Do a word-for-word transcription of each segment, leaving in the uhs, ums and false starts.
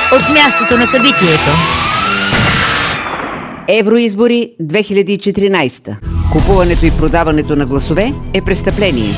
от мястото на събитието. Евроизбори две хиляди и четиринадесета. Купуването и продаването на гласове е престъпление.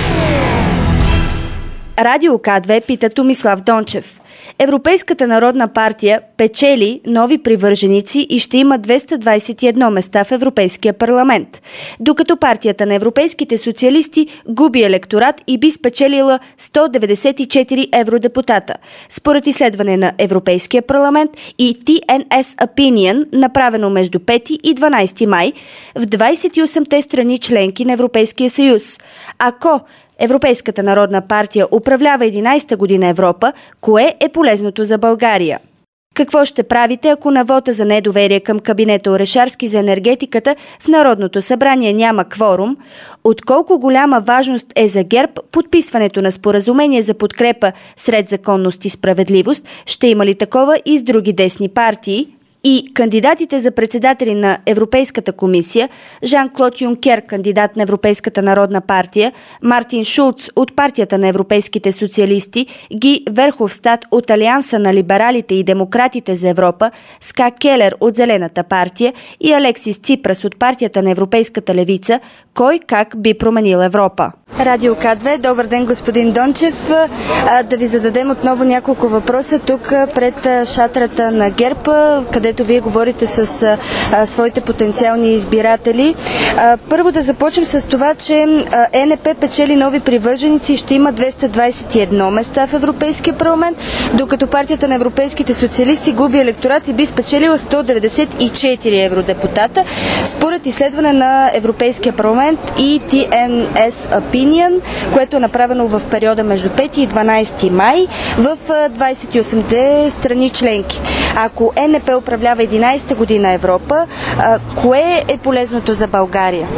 Радио К две пита Томислав Дончев. Европейската народна партия печели нови привърженици и ще има двеста двадесет и едно места в Европейския парламент, докато партията на европейските социалисти губи електорат и би спечелила сто деветдесет и четири евродепутата. Според изследване на Европейския парламент и Ти Ен Ес Opinion, направено между пети и дванадесети май в двадесет и осемте страни членки на Европейския съюз. Ако Европейската народна партия управлява единадесета година Европа, кое е полезното за България? Какво ще правите, ако на вота за недоверие към кабинета Орешарски за енергетиката в Народното събрание няма кворум? От колко голяма важност е за ГЕРБ подписването на споразумение за подкрепа сред законност и справедливост? Ще има ли такова и с други десни партии? И кандидатите за председатели на Европейската комисия, Жан-Клод Юнкер, кандидат на Европейската народна партия, Мартин Шулц от партията на европейските социалисти, Ги Верховстат от Алианса на либералите и демократите за Европа, Ска Келер от Зелената партия и Алексис Ципрас от партията на Европейската левица, кой как би променил Европа? Радио К две, добър ден, господин Дончев. Да ви зададем отново няколко въпроса тук пред шатрата на ГЕРБ, където вие говорите с а, своите потенциални избиратели. А, първо да започнем с това, че а, Е Ен Пе печели нови привърженици и ще има двеста двадесет и едно места в Европейския парламент, докато партията на европейските социалисти губи електорат и би спечелила сто деветдесет и четири евродепутата. Според изследване на Европейския парламент и Ти Ен Ес Opinion, което е направено в периода между пети и дванадесети май в двадесет и осемте страни членки. Ако Е Ен Пе управлява единадесета година Европа, а, кое е полезното за България?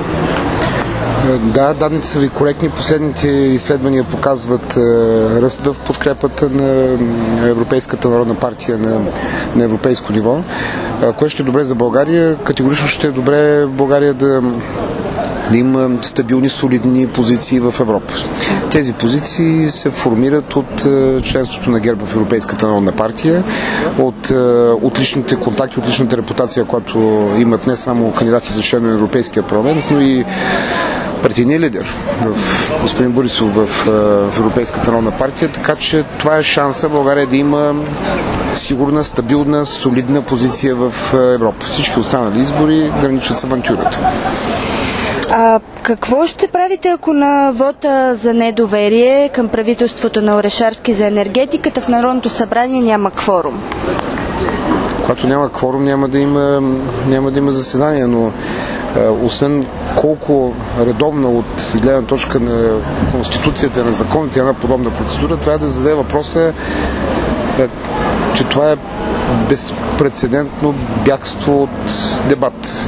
Да, данните са ви коректни. Последните изследвания показват е, ръст в подкрепата на Европейската народна партия на, на европейско ниво. Е, кое ще е добре за България? Категорично ще е добре България да да има стабилни, солидни позиции в Европа. Тези позиции се формират от е, членството на ГЕРБ в Европейската народна партия, от е, отличните контакти, отличната репутация, която имат не само кандидати за член на Европейския парламент, но и партийния лидер, в господин Борисов в, в Европейската народна партия, така че това е шанса България да има сигурна, стабилна, солидна позиция в Европа. Всички останали избори граничат с авантюрата. А какво ще правите, ако на вота за недоверие към правителството на Орешарски за енергетиката в Народното събрание няма кворум? Когато няма кворум, няма да има, няма да има заседание, но е, освен колко редовна от гледна точка на Конституцията, на законите една подобна процедура, трябва да зададе въпроса, е, че това е безпрецедентно бягство от дебат.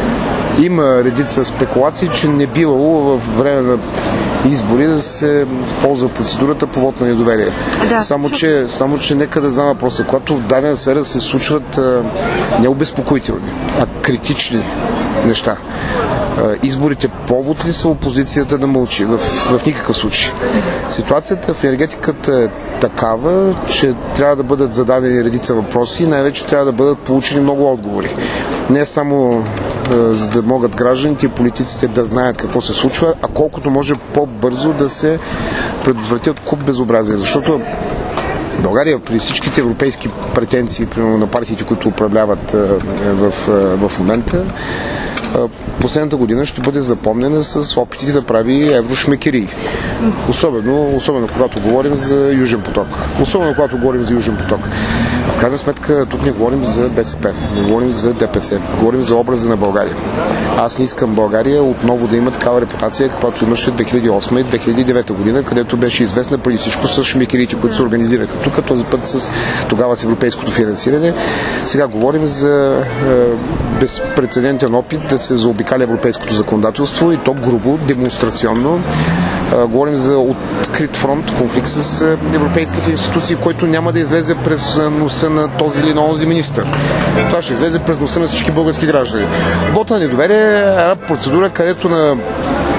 Има редица спекулации, че не било в време на избори да се ползва процедурата по вот на недоверие. Да. Само, че, само, че нека да знам въпроса. Когато в дадена сфера се случват а, не обезпокоителни, а критични неща, а, изборите повод ли са опозицията да мълчи? В, в никакъв случай. Ситуацията в енергетиката е такава, че трябва да бъдат зададени редица въпроси и най-вече трябва да бъдат получени много отговори. Не само за да могат гражданите и политиците да знаят какво се случва, а колкото може по-бързо да се предотвратят куп безобразия. Защото България при всичките европейски претенции, примерно на партиите, които управляват в, в момента, последната година ще бъде запомнена с опитите да прави еврошмекерии. Особено, особено когато говорим за Южен поток. Особено когато говорим за Южен поток. В крайна сметка тук не говорим за Бе Се Пе, не говорим за Де Пе Се, говорим за образа на България. Аз не искам България отново да има такава репутация, каквато имаше две хиляди и осма и две хиляди и девета година, където беше известна преди всичко с шмекерите, които се организираха тук, този път с тогава с европейското финансиране. Сега говорим за е, безпрецедентен опит да се заобикаля европейското законодателство и то грубо, демонстрационно. Е, говорим за открит фронт, конфликт с европейските институции, който няма да излезе през носа на този или на онзи министър. Това ще излезе през носа на всички български граждани. Вота на недоверие е една процедура, където на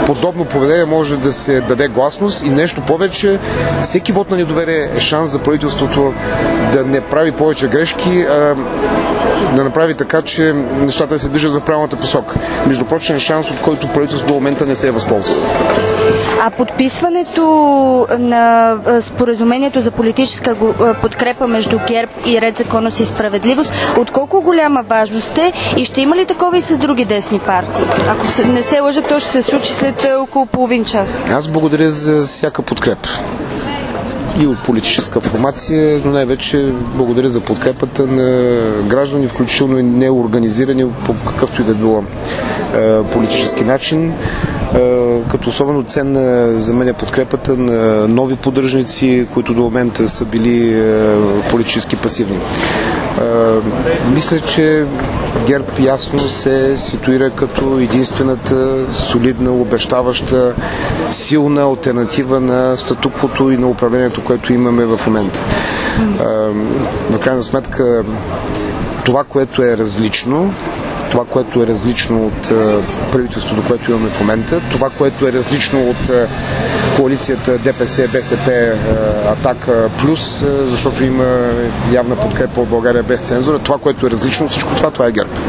подобно поведение може да се даде гласност и нещо повече. Всеки вод на недоверие е шанс за правителството да не прави повече грешки, а да направи така, че нещата се движат в правилната посока. Между прочим, е шанс, от който правителството до момента не се е възползвало. А подписването на споразумението за политическа подкрепа между ГЕРБ и Ред, законност и справедливост, от колко голяма важност е и ще има ли такова и с други десни партии? Ако не се лъжа, то ще се случи след около половин час. Аз благодаря за всяка подкрепа. И от политическа формация, но най-вече благодаря за подкрепата на граждани, включително и неорганизирани по какъвто и да било е, политически начин. Е, като особено ценна за мен е подкрепата на нови поддръжници, които до момента са били е, политически пасивни. Е, мисля, че ГЕРБ ясно се ситуира като единствената солидна, обещаваща, силна алтернатива на статуквото и на управлението, което имаме в момента. В крайна сметка, това, което е различно, това, което е различно от правителството, което имаме в момента, това, което е различно от коалицията ДПС, БСП, Атака плюс, защото има явна подкрепа от България без цензура, това, което е различно от всичко това, това е ГЕРБ.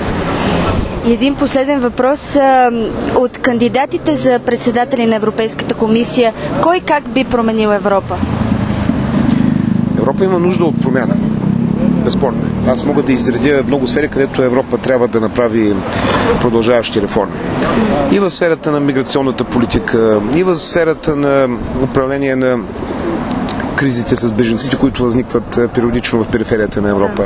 И един последен въпрос. От кандидатите за председатели на Европейската комисия, кой как би променил Европа? Европа има нужда от промяна. Безспорно. Аз мога да изредя много сфери, където Европа трябва да направи продължаващи реформи. И в сферата на миграционната политика, и в сферата на управление на кризите с бежанците, които възникват периодично в периферията на Европа.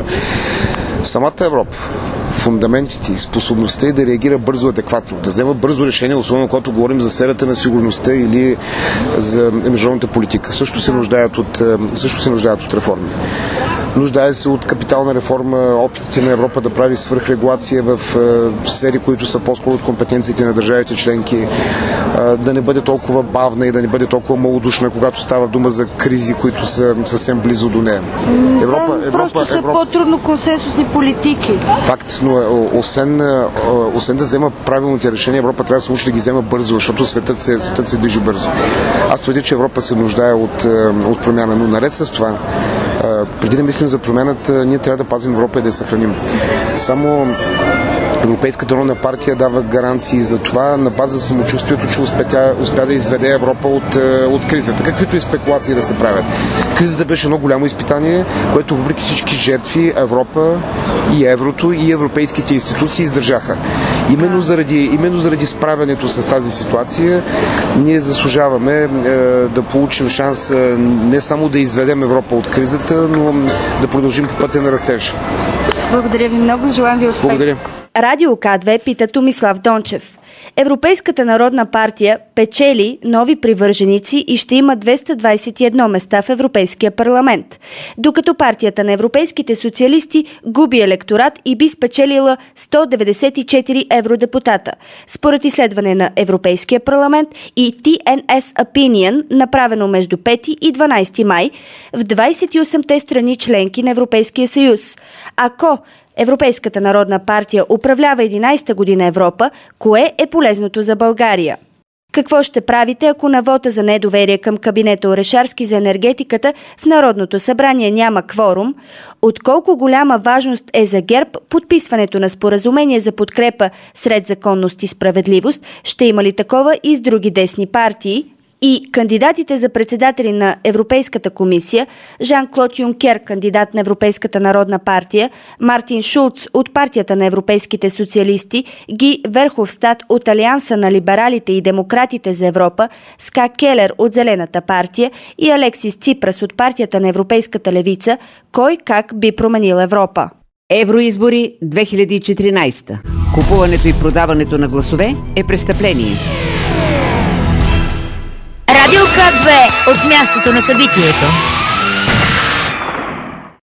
Самата Европа, фундаментите и способността е да реагира бързо, адекватно, да взема бързо решение, особено когато говорим за сферата на сигурността или за международната политика. Също се нуждаят от, също се нуждаят от реформи. Нуждае се от капитална реформа, опитите на Европа да прави свръхрегулация в е, сфери, които са по-скоро от компетенциите на държавите членки, е, да не бъде толкова бавна и да не бъде толкова малодушна, когато става дума за кризи, които са съвсем близо до нея. Европа, да, Европа, просто са Европа... по-трудно консенсусни политики. Факт, но освен, освен да взема правилните решения, Европа трябва да се научи да ги взема бързо, защото светът се, светът се движи бързо. Аз твърдя, че Европа се нуждае от, от промяна, но наред с това, преди да мислим за промяната, ние трябва да пазим Европа и да я съхраним. Само Европейската народна партия дава гаранции за това на база самочувствието, че успя, успя да изведе Европа от, от кризата. Каквито и спекулации да се правят. Кризата беше много голямо изпитание, което въпреки всички жертви Европа и еврото и европейските институции издържаха. Именно заради, именно заради справянето с тази ситуация ние заслужаваме е, да получим шанс е, не само да изведем Европа от кризата, но да продължим по пътя на растеж. Благодаря ви много, желаем ви успех. Благодаря. Радио К две пита Томислав Дончев. Европейската народна партия печели нови привърженици и ще има двеста двадесет и едно места в Европейския парламент, докато партията на европейските социалисти губи електорат и би спечелила сто деветдесет и четири евродепутата, според изследване на Европейския парламент и Ти Ен Ес Opinion, направено между пети и дванадесети май в двадесет и осемте страни членки на Европейския съюз. Ако Европейската народна партия управлява единадесета година Европа, кое е полезното за България? Какво ще правите, ако на вота за недоверие към кабинета Орешарски за енергетиката в Народното събрание няма кворум? От колко голяма важност е за ГЕРБ подписването на споразумение за подкрепа с Ред, законност и справедливост? Ще има ли такова и с други десни партии? И кандидатите за председатели на Европейската комисия, Жан-Клод Юнкер, кандидат на Европейската народна партия, Мартин Шулц от партията на европейските социалисти, Ги Верховстат от Алианса на либералите и демократите за Европа, Ска Келер от Зелената партия и Алексис Ципрас от партията на Европейската левица, кой как би променил Европа? Евроизбори две хиляди и четиринадесета. Купуването и продаването на гласове е престъпление. Радио К две от мястото на събитието.